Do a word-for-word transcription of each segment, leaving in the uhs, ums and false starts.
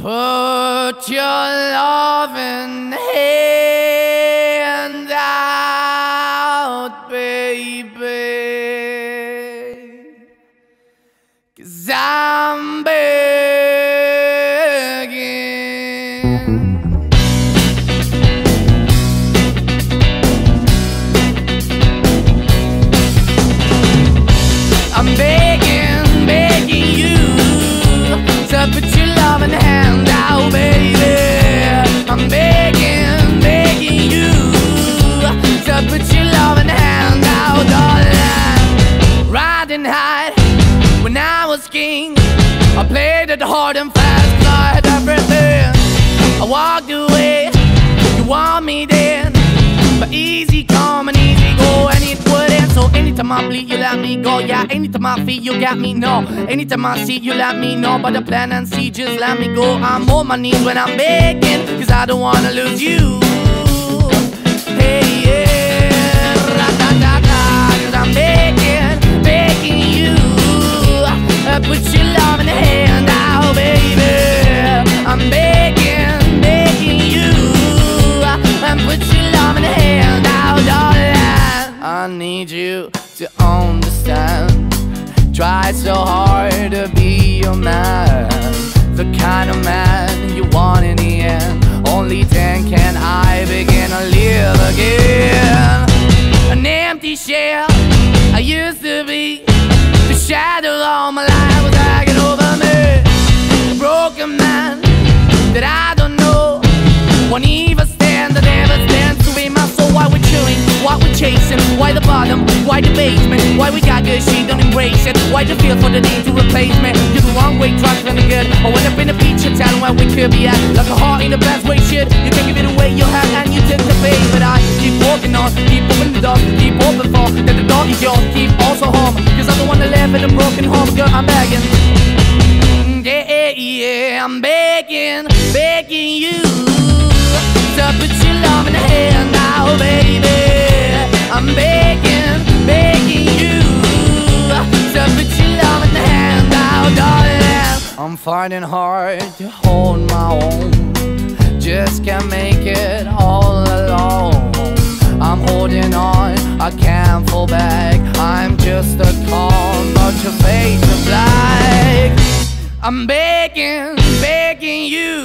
Put your loving hand out, baby, 'cause I'm begging. I'm begging, begging you to put your loving hand out, baby. I'm begging, begging you to put your loving hand out, darling. Riding high when I was king, I played it hard and fast, 'cause I had everything. I walked away, you want me then, but easy come and easy go, and it wouldn't. So anytime I bleed, you let me go. Yeah, anytime I feel, you got me, no. Anytime I see, you let me know. But the plan and see, just let me go. I'm on my knees when I'm begging, 'cause I don't wanna lose you. Hey, yeah, ra-da-da-da, 'cause I'm begging, begging you uh, put your love in the hand out, baby. I'm begging, begging you uh, and put your love in the hand out, darling. I need you to understand. Try so hard to be your man, the kind of man you want in the end. Only then can I begin to live again. An empty shell I used to be, the shadow all my life was hanging over me. A broken man that I don't know, won't even stand, that never stands to be my soul. Why we're chilling, why we're chasing, why the bottom, why the basement, why we got good, she don't embrace it, why the feel for the need to replace me. You're the wrong way, trying to the good. I went up in a feature town where we could be at, like a heart in the best way, shit. You can give it away, you have, and you took the bait. But I keep walking on, keep opening the door, keep open for that the door is yours, keep also home, 'cause I'm the one that live in a broken home. Girl, I'm begging, yeah, yeah, I'm begging, begging you to put your love in the hand now, baby. I'm begging, begging you to put your love in the hand now, darling. I'm finding hard to hold my own, just can't make it all alone. I'm holding on, I can't fall back, I'm just a call, but your face is black. I'm begging, begging you,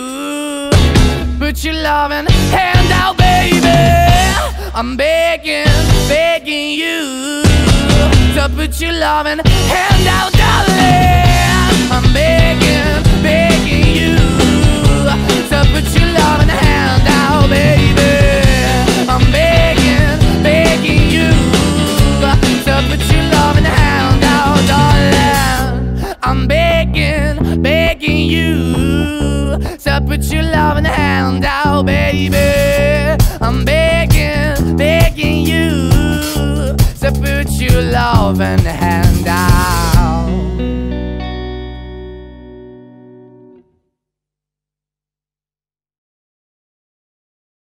put your loving hand out, baby. I'm begging, begging you to put your loving hand out, darling. I'm begging, begging you to put your loving hand out, baby. I'm begging, begging you to put your loving hand out, darling. I'm begging, begging you to put your loving hand out, baby. I'm begging, begging you to put your loving hand